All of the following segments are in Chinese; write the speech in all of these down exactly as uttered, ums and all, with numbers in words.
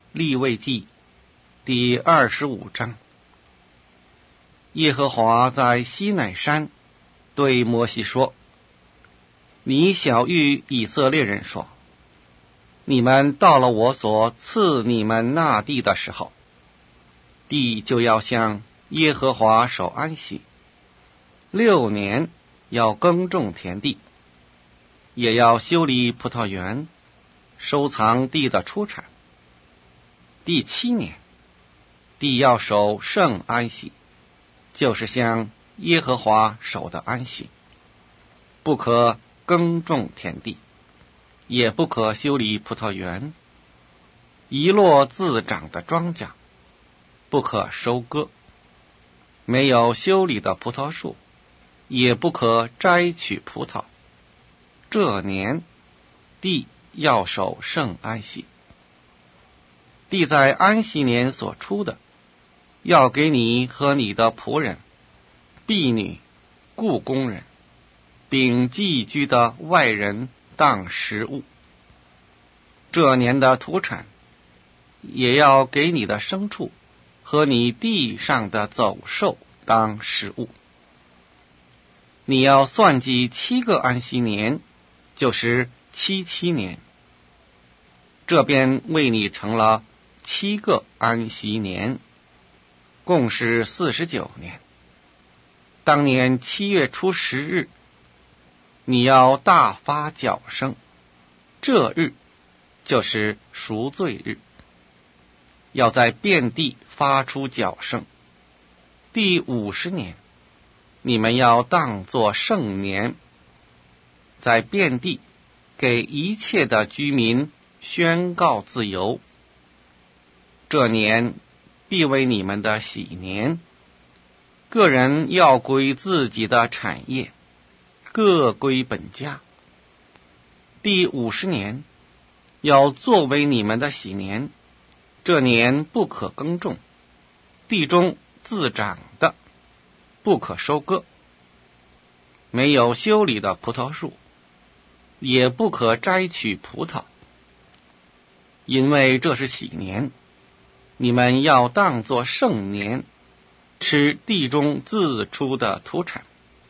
利未记第二十五章。耶和华在西乃山对摩西说：你晓谕以色列人说，你们到了我所赐你们那地的时候，地就要向耶和华守安息，六年要耕种田地，也要修理葡萄园，收藏地的出产。第七年，地要守圣安息，就是向耶和华守的安息，不可耕种田地，也不可修理葡萄园，一落自长的庄稼不可收割，没有修理的葡萄树也不可摘取葡萄。这年地要守圣安息。地在安息年所出的，要给你和你的仆人、婢女、雇工人，并寄居的外人当食物。这年的土产也要给你的牲畜和你地上的走兽当食物。你要算计七个安息年，就是七七年，这便为你成了七个安息年，共是四十九年。当年七月初十日，你要大发角声，这日就是赎罪日，要在遍地发出角声。第五十年，你们要当作圣年，在遍地给一切的居民宣告自由。这年必为你们的喜年，个人要归自己的产业，各归本家。第五十年要作为你们的喜年，这年不可耕种，地中自长的不可收割，没有修理的葡萄树也不可摘取葡萄，因为这是喜年，你们要当作圣年，吃地中自出的土产。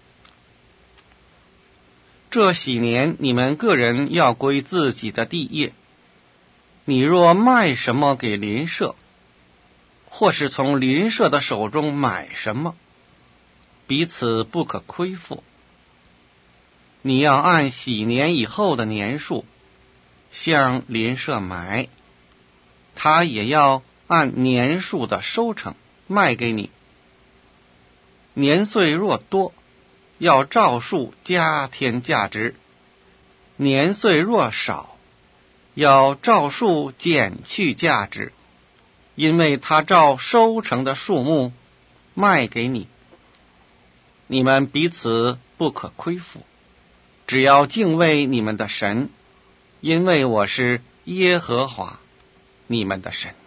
这喜年你们个人要归自己的地业。你若卖什么给邻舍，或是从邻舍的手中买什么，彼此不可亏负。你要按喜年以后的年数向邻舍买，他也要按年数的收成卖给你。年岁若多，要照数加添价值；年岁若少，要照数减去价值，因为他照收成的数目卖给你。你们彼此不可亏负，只要敬畏你们的神，因为我是耶和华你们的神。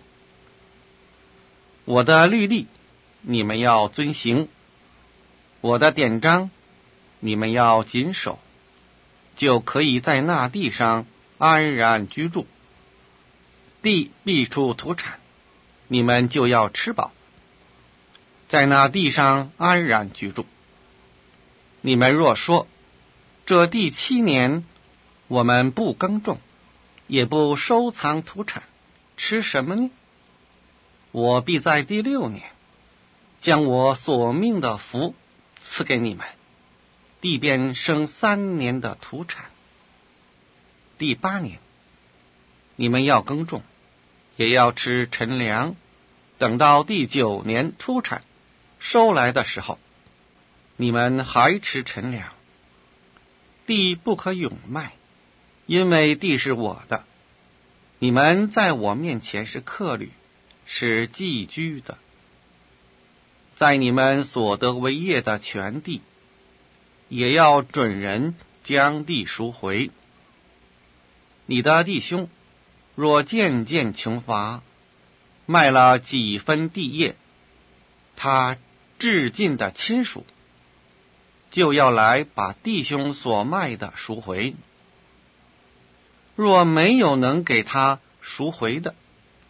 我的律例你们要遵行，我的典章你们要谨守，就可以在那地上安然居住。地必出土产，你们就要吃饱，在那地上安然居住。你们若说，这第七年我们不耕种，也不收藏土产，吃什么呢？我必在第六年将我所命的福赐给你们，地便生三年的土产。第八年你们要耕种，也要吃陈粮，等到第九年出产收来的时候，你们还吃陈粮。地不可永卖，因为地是我的，你们在我面前是客旅，是寄居的。在你们所得为业的全地，也要准人将地赎回。你的弟兄若渐渐穷乏，卖了几分地业，他至近的亲属就要来把弟兄所卖的赎回。若没有能给他赎回的，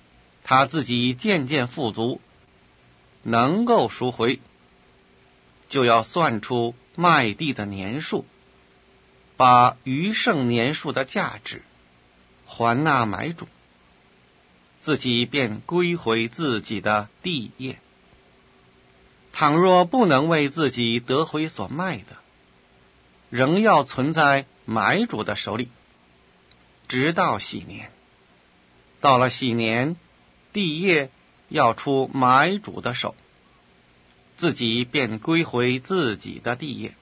他自己渐渐富足，能够赎回，就要算出卖地的年数，把余剩年数的价值还纳买主，自己便归回自己的地业。倘若不能为自己得回所卖的，仍要存在买主的手里，直到禧年。到了禧年，地业要出买主的手，自己便归回自己的地业。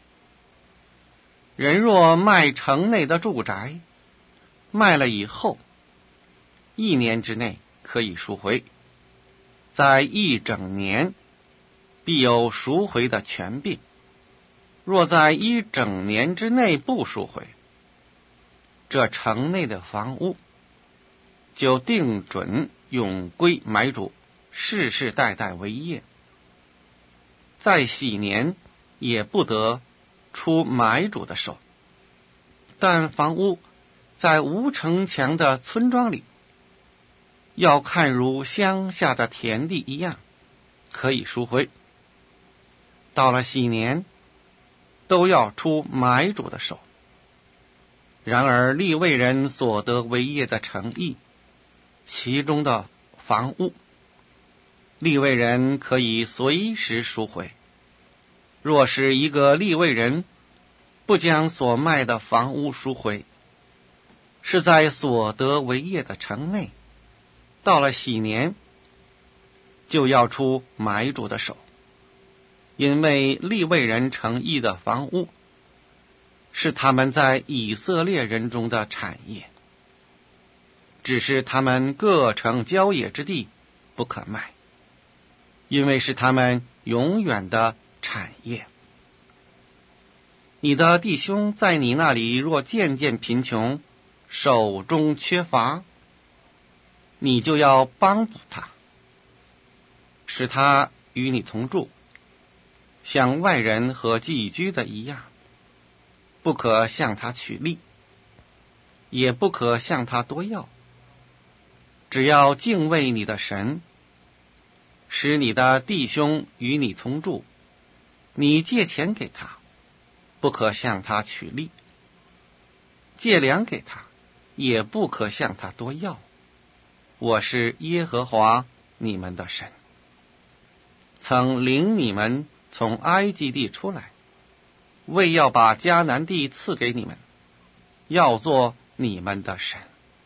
人若卖城内的住宅，卖了以后，一年之内可以赎回，在一整年必有赎回的权柄。若在一整年之内不赎回，这城内的房屋就定准永归买主，世世代代为业。在禧年也不得出买主的手，但房屋在无城墙的村庄里，要看如乡下的田地一样，可以赎回。到了禧年，都要出买主的手。然而利未人所得为业的城邑，其中的房屋，利未人可以随时赎回。若是一个利未人不将所卖的房屋赎回，是在所得为业的城内，到了禧年就要出买主的手。因为利未人城邑的房屋是他们在以色列人中的产业，只是他们各城郊野之地不可卖，因为是他们永远的产业。你的弟兄在你那里若渐渐贫穷，手中缺乏，你就要帮补他，使他与你同住，像外人和寄居的一样，不可向他取利，也不可向他多要，只要敬畏你的神，使你的弟兄与你同住。你借钱给他，不可向他取利；借粮给他，也不可向他多要。我是耶和华你们的神，曾领你们从埃及地出来，为要把迦南地赐给你们，要做你们的神。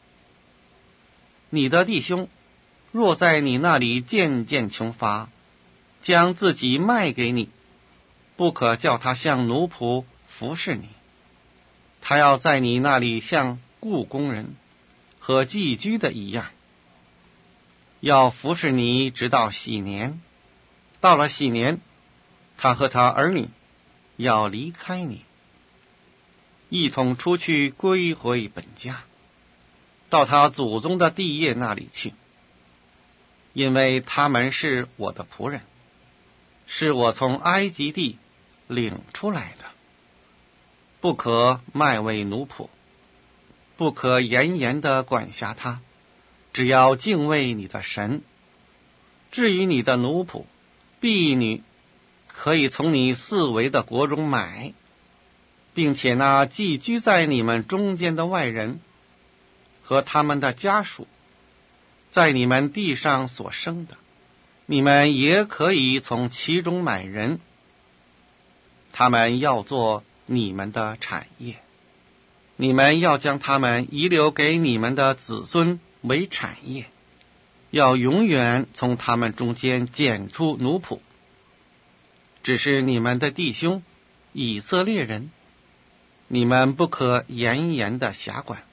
你的弟兄若在你那里渐渐穷乏，将自己卖给你，不可叫他像奴仆服侍你，他要在你那里像雇工人和寄居的一样，要服侍你直到禧年。到了禧年，他和他儿女要离开你，一同出去归回本家，到他祖宗的地业那里去，因为他们是我的仆人，是我从埃及地领出来的。不可卖为奴仆，不可严严的管辖他，只要敬畏你的神。至于你的奴仆婢女，可以从你四围的国中买，并且那寄居在你们中间的外人和他们的家属，在你们地上所生的，你们也可以从其中买人，他们要做你们的产业，你们要将他们遗留给你们的子孙为产业，要永远从他们中间拣出奴仆。只是你们的弟兄以色列人，你们不可严严的辖管。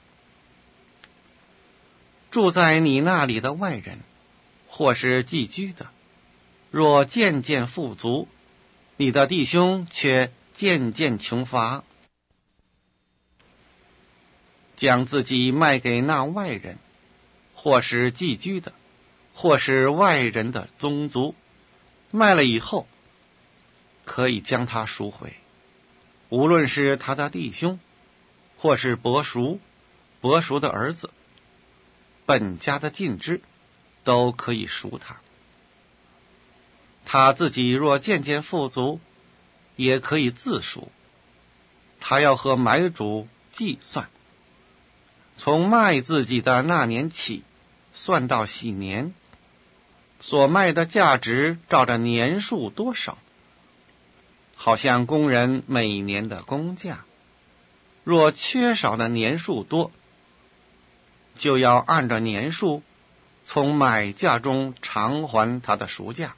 住在你那里的外人，或是寄居的，若渐渐富足，你的弟兄却渐渐穷乏，将自己卖给那外人，或是寄居的，或是外人的宗族，卖了以后，可以将他赎回，无论是他的弟兄，或是伯叔、伯叔的儿子，本家的近支， 都可以赎他。他自己若渐渐富足，也可以自赎。他要和买主计算，从卖自己的那年起，算到喜年，所卖的价值照着年数多少，好像工人每年的工价。若缺少的年数多，就要按照年数从买价中偿还他的赎价。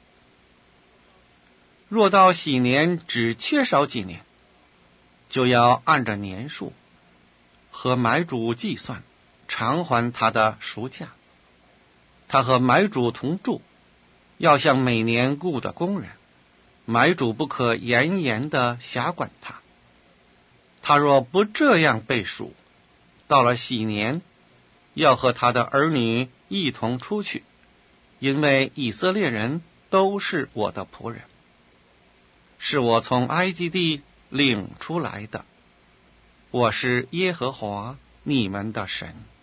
若到喜年只缺少几年，就要按照年数和买主计算，偿还他的赎价。他和买主同住，要像每年雇的工人，买主不可严严的辖管他。他若不这样被赎，到了喜年，要和他的儿女一同出去，因为以色列人都是我的仆人，是我从埃及地领出来的。我是耶和华你们的神。